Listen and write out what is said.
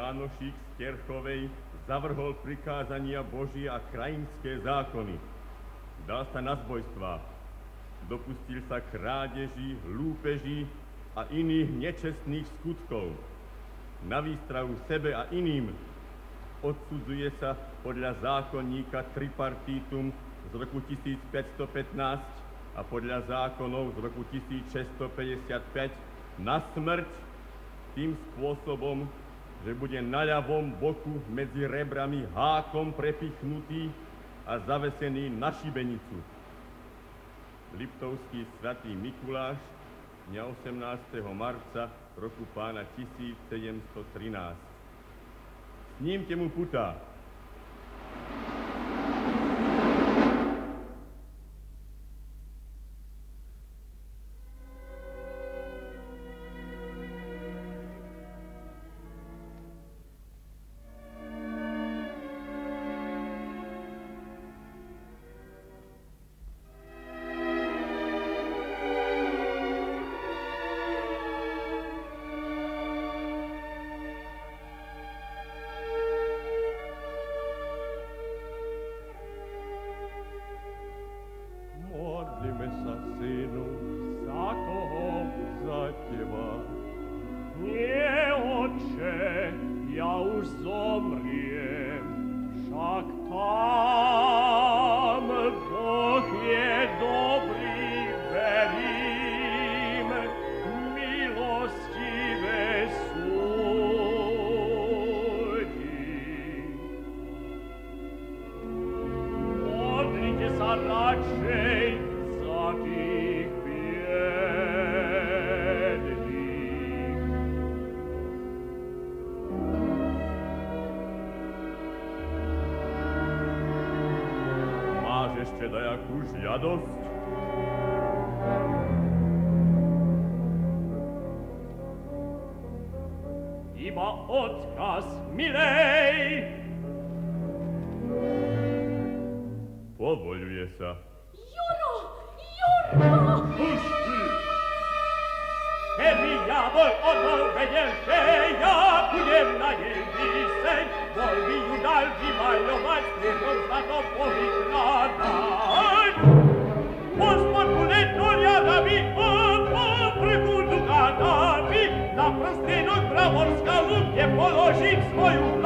Jánošík z Terchovej zavrhol prikázania Božie a krajinské zákony. Dal sa na zbojstvá. Dopustil sa krádeží, lúpeží a iných nečestných skutkov. Na výstrahu sebe a iným odsudzuje sa podľa zákonníka tripartitum z roku 1515 a podľa zákonov z roku 1655 na smrť tým spôsobom, že bude na ľavom boku medzi rebrami hákom prepichnutý a zavesený na šibenicu. Liptovský svätý Mikuláš dňa 18. marca roku pána 1713. Snímte mu putá. Iba odkaz, milej! Povoľuje sa. Juro! Juro! Pušti! Keby ja bol odol vedel, že ja budem na jej píseň, bol by ju dal vymaľovať, stredom zlatom povykladať. Gospod bude toriadami, prekudu gadami, na prstenok pravorska lupne položím svoju